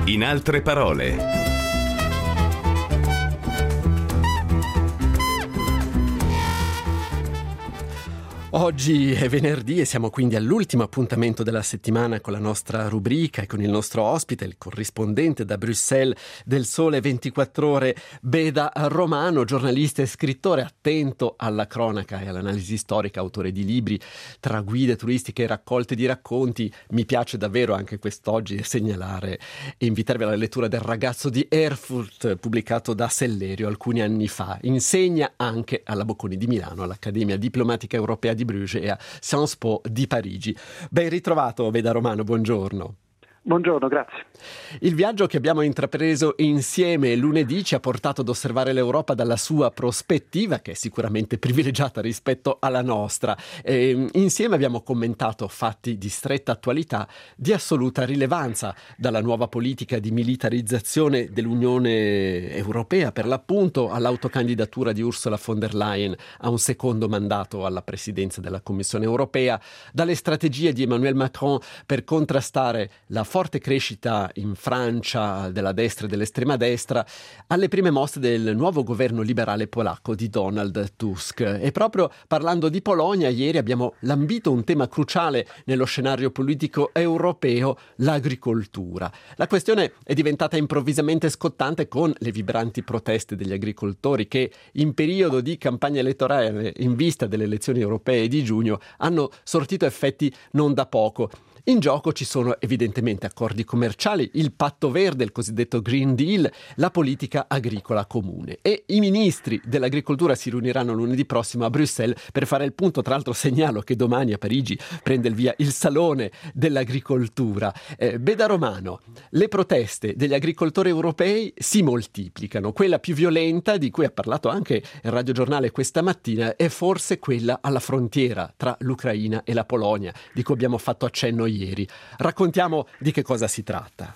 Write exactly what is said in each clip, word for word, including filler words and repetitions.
In altre parole. Oggi è venerdì e siamo quindi all'ultimo appuntamento della settimana con la nostra rubrica e con il nostro ospite, il corrispondente da Bruxelles del Sole ventiquattro Ore, Beda Romano, giornalista e scrittore attento alla cronaca e all'analisi storica, autore di libri tra guide turistiche e raccolte di racconti. Mi piace davvero anche quest'oggi segnalare e invitarvi alla lettura del Ragazzo di Erfurt, pubblicato da Sellerio alcuni anni fa. Insegna anche alla Bocconi di Milano, all'Accademia Diplomatica Europea di Bruges e a Sciences Po di Parigi. Ben ritrovato, Beda Romano, buongiorno. Buongiorno, grazie. Il viaggio che abbiamo intrapreso insieme lunedì ci ha portato ad osservare l'Europa dalla sua prospettiva, che è sicuramente privilegiata rispetto alla nostra. E insieme abbiamo commentato fatti di stretta attualità, di assoluta rilevanza, dalla nuova politica di militarizzazione dell'Unione Europea, per l'appunto, all'autocandidatura di Ursula von der Leyen a un secondo mandato alla presidenza della Commissione Europea, dalle strategie di Emmanuel Macron per contrastare la forte crescita in Francia della destra e dell'estrema destra, alle prime mosse del nuovo governo liberale polacco di Donald Tusk. E proprio parlando di Polonia, ieri abbiamo lambito un tema cruciale nello scenario politico europeo, l'agricoltura. La questione è diventata improvvisamente scottante con le vibranti proteste degli agricoltori che, in periodo di campagna elettorale in vista delle elezioni europee di giugno, hanno sortito effetti non da poco. In gioco ci sono evidentemente accordi commerciali, il patto verde, il cosiddetto Green Deal, la politica agricola comune. E i ministri dell'agricoltura si riuniranno lunedì prossimo a Bruxelles per fare il punto. Tra l'altro segnalo che domani a Parigi prende il via il Salone dell'Agricoltura. Eh, Beda Romano, le proteste degli agricoltori europei si moltiplicano. Quella più violenta, di cui ha parlato anche il radiogiornale questa mattina, è forse quella alla frontiera tra l'Ucraina e la Polonia, di cui abbiamo fatto accenno ieri. Ieri. Raccontiamo di che cosa si tratta.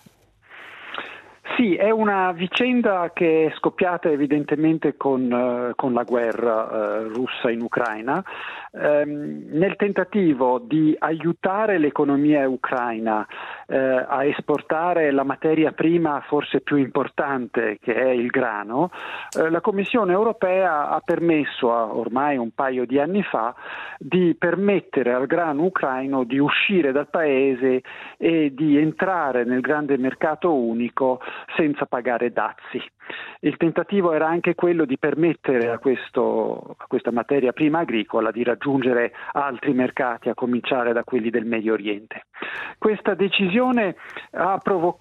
Sì, è una vicenda che è scoppiata evidentemente con, uh, con la guerra uh, russa in Ucraina, um, nel tentativo di aiutare l'economia ucraina uh, a esportare la materia prima forse più importante, che è il grano. Uh, la Commissione europea ha permesso, a, ormai un paio di anni fa, di permettere al grano ucraino di uscire dal paese e di entrare nel grande mercato unico senza pagare dazi. Il tentativo era anche quello di permettere a, questo, a questa materia prima agricola di raggiungere altri mercati, a cominciare da quelli del Medio Oriente. Questa decisione ha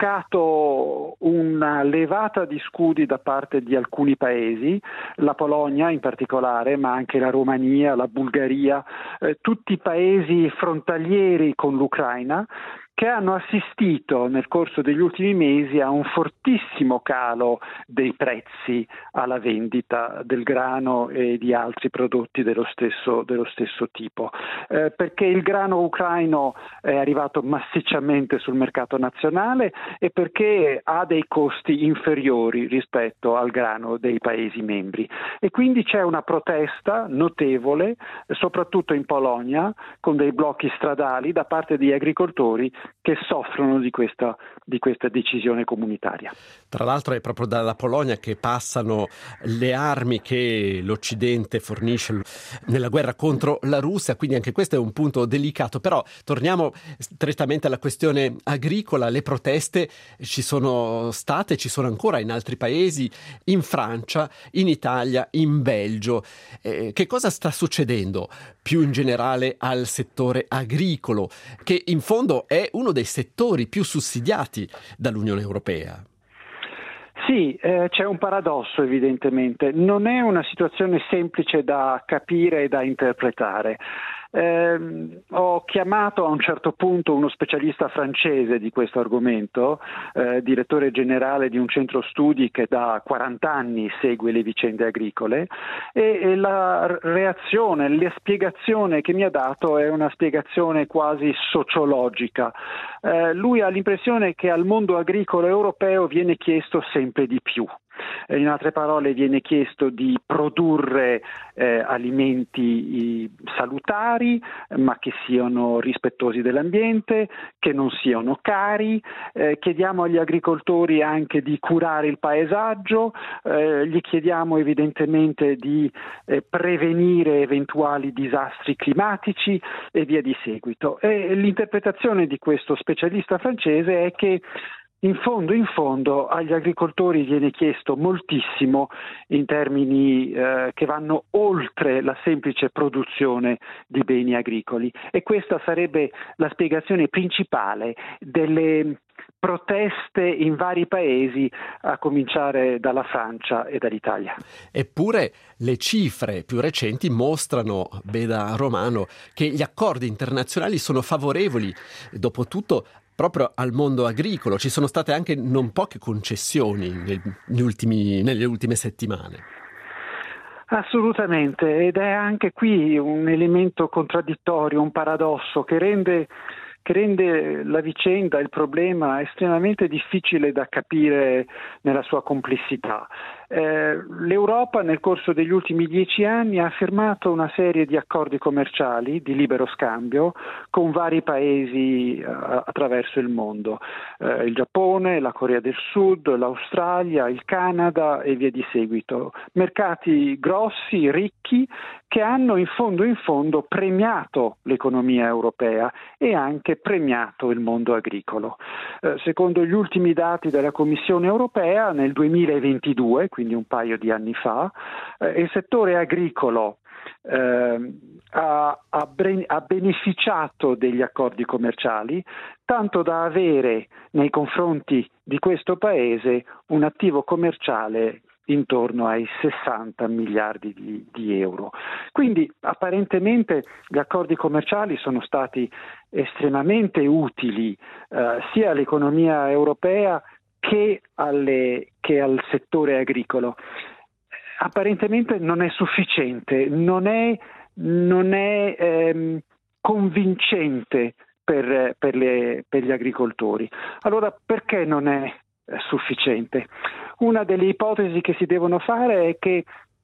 provocato una levata di scudi da parte di alcuni paesi, la Polonia in particolare, ma anche la Romania, la Bulgaria, eh, tutti i paesi frontalieri con l'Ucraina, che hanno assistito nel corso degli ultimi mesi a un fortissimo calo dei prezzi alla vendita del grano e di altri prodotti dello stesso, dello stesso tipo, eh, perché il grano ucraino è arrivato massicciamente sul mercato nazionale e perché ha dei costi inferiori rispetto al grano dei Paesi membri. E quindi c'è una protesta notevole, soprattutto in Polonia, con dei blocchi stradali da parte di agricoltori che soffrono di questa, di questa decisione comunitaria. Tra l'altro è proprio dalla Polonia che passano le armi che l'Occidente fornisce nella guerra contro la Russia, quindi anche questo è un punto delicato. Però torniamo strettamente alla questione agricola. Le proteste ci sono state, ci sono ancora in altri paesi, in Francia, in Italia, in Belgio. Eh, che cosa sta succedendo più in generale al settore agricolo, che in fondo è uno dei settori più sussidiati dall'Unione Europea? Sì, eh, c'è un paradosso evidentemente. Non è una situazione semplice da capire e da interpretare. Eh, ho chiamato a un certo punto uno specialista francese di questo argomento, eh, direttore generale di un centro studi che da quaranta anni segue le vicende agricole, e, e la reazione, la spiegazione che mi ha dato è una spiegazione quasi sociologica. Eh, lui ha l'impressione che al mondo agricolo europeo viene chiesto sempre di più. In altre parole, viene chiesto di produrre eh, alimenti salutari, ma che siano rispettosi dell'ambiente, che non siano cari. Eh, chiediamo agli agricoltori anche di curare il paesaggio, eh, gli chiediamo evidentemente di eh, prevenire eventuali disastri climatici e via di seguito. E l'interpretazione di questo specialista francese è che in fondo, in fondo, agli agricoltori viene chiesto moltissimo in termini eh, che vanno oltre la semplice produzione di beni agricoli, e questa sarebbe la spiegazione principale delle proteste in vari paesi, a cominciare dalla Francia e dall'Italia. Eppure le cifre più recenti mostrano, Beda Romano, che gli accordi internazionali sono favorevoli, dopo tutto, proprio al mondo agricolo. Ci sono state anche non poche concessioni negli ultimi, nelle ultime settimane. Assolutamente, ed è anche qui un elemento contraddittorio, un paradosso che rende che rende la vicenda, il problema, estremamente difficile da capire nella sua complessità. Eh, L'Europa nel corso degli ultimi dieci anni ha firmato una serie di accordi commerciali di libero scambio con vari paesi eh, attraverso il mondo, eh, il Giappone, la Corea del Sud, l'Australia, il Canada e via di seguito. Mercati grossi, ricchi, che hanno in fondo in fondo premiato l'economia europea e anche premiato il mondo agricolo. Eh, secondo gli ultimi dati della Commissione europea, nel duemilaventidue, quindi un paio di anni fa, eh, il settore agricolo eh, ha, ha, bre- ha beneficiato degli accordi commerciali, tanto da avere nei confronti di questo paese un attivo commerciale intorno ai sessanta miliardi di, di euro. Quindi apparentemente gli accordi commerciali sono stati estremamente utili eh, sia all'economia europea che, alle, che al settore agricolo. Apparentemente non è sufficiente, non è, non è ehm, convincente per, per, le, per gli agricoltori. Allora perché non è sufficiente? Una delle ipotesi che si devono fare è che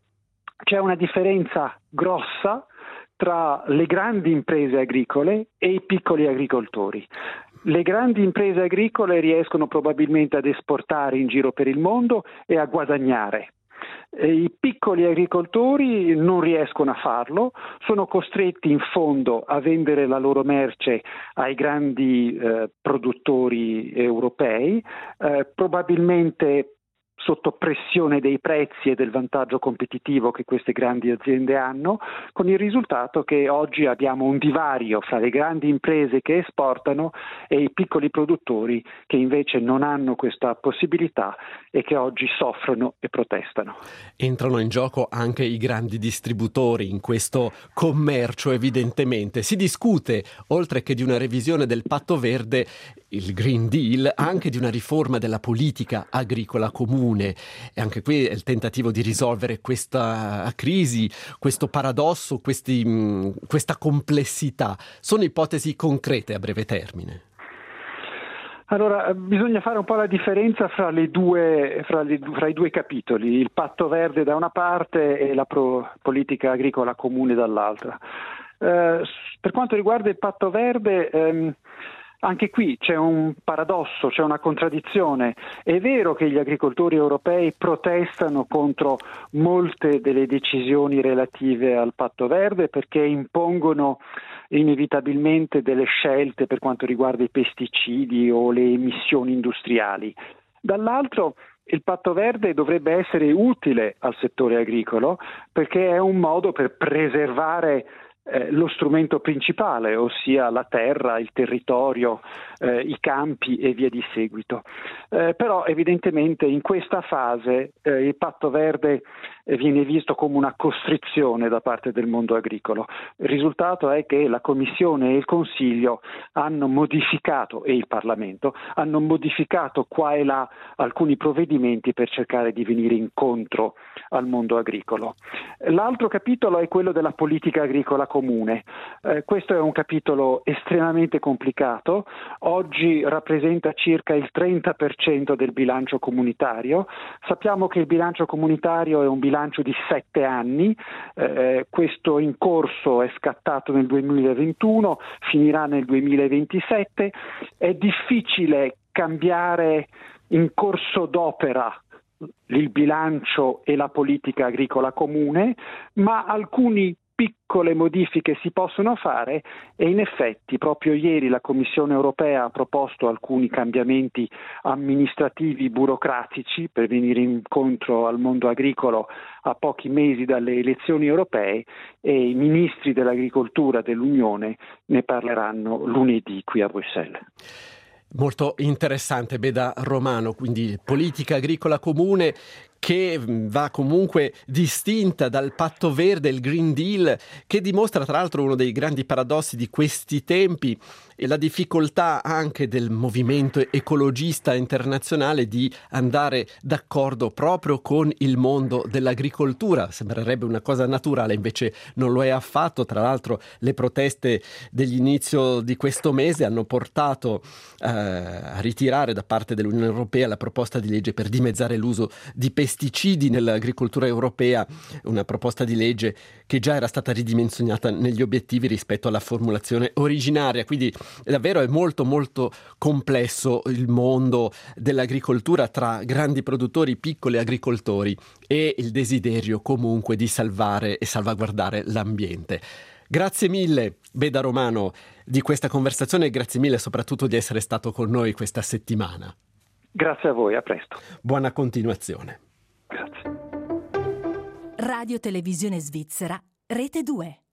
c'è una differenza grossa tra le grandi imprese agricole e i piccoli agricoltori. Le grandi imprese agricole riescono probabilmente ad esportare in giro per il mondo e a guadagnare. I piccoli agricoltori non riescono a farlo, sono costretti in fondo a vendere la loro merce ai grandi eh, produttori europei, eh, probabilmente sotto pressione dei prezzi e del vantaggio competitivo che queste grandi aziende hanno, con il risultato che oggi abbiamo un divario fra le grandi imprese che esportano e i piccoli produttori che invece non hanno questa possibilità e che oggi soffrono e protestano. Entrano in gioco anche i grandi distributori in questo commercio, evidentemente. Si discute, oltre che di una revisione del Patto Verde, il Green Deal, anche di una riforma della politica agricola comune. E anche qui è il tentativo di risolvere questa crisi, questo paradosso, questi, mh, questa complessità. Sono ipotesi concrete a breve termine. Allora, bisogna fare un po' la differenza fra, le due, fra, le, fra i due capitoli, il Patto Verde da una parte e la pro, politica agricola comune dall'altra. Eh, per quanto riguarda il Patto Verde, ehm, anche qui c'è un paradosso, c'è una contraddizione. È vero che gli agricoltori europei protestano contro molte delle decisioni relative al Patto Verde perché impongono inevitabilmente delle scelte per quanto riguarda i pesticidi o le emissioni industriali. Dall'altro, il Patto Verde dovrebbe essere utile al settore agricolo perché è un modo per preservare Eh, lo strumento principale, ossia la terra, il territorio, eh, i campi e via di seguito. Eh, però evidentemente in questa fase eh, il Patto Verde eh, viene visto come una costrizione da parte del mondo agricolo. Il risultato è che la Commissione e il Consiglio hanno modificato, e il Parlamento, hanno modificato qua e là alcuni provvedimenti per cercare di venire incontro al mondo agricolo. L'altro capitolo è quello della politica agricola comune. Eh, questo è un capitolo estremamente complicato, oggi rappresenta circa il trenta per cento del bilancio comunitario. Sappiamo che il bilancio comunitario è un bilancio di sette anni, eh, questo in corso è scattato nel duemilaventuno, finirà nel duemilaventisette, è difficile cambiare in corso d'opera il bilancio e la politica agricola comune, ma alcune piccole modifiche si possono fare e in effetti proprio ieri la Commissione europea ha proposto alcuni cambiamenti amministrativi burocratici per venire incontro al mondo agricolo a pochi mesi dalle elezioni europee e i ministri dell'agricoltura dell'Unione ne parleranno lunedì qui a Bruxelles. Molto interessante, Beda Romano, quindi politica agricola comune che va comunque distinta dal patto verde, il Green Deal, che dimostra tra l'altro uno dei grandi paradossi di questi tempi e la difficoltà anche del movimento ecologista internazionale di andare d'accordo proprio con il mondo dell'agricoltura. Sembrerebbe una cosa naturale, invece non lo è affatto. Tra l'altro le proteste dell'inizio di questo mese hanno portato eh, a ritirare da parte dell'Unione Europea la proposta di legge per dimezzare l'uso di pesticidi pesticidi nell'agricoltura europea, una proposta di legge che già era stata ridimensionata negli obiettivi rispetto alla formulazione originaria. Quindi davvero è molto molto complesso il mondo dell'agricoltura tra grandi produttori, piccoli agricoltori e il desiderio comunque di salvare e salvaguardare l'ambiente. Grazie mille Beda Romano di questa conversazione e grazie mille soprattutto di essere stato con noi questa settimana. Grazie a voi, a presto. Buona continuazione. Grazie. Radio Televisione Svizzera, Rete due.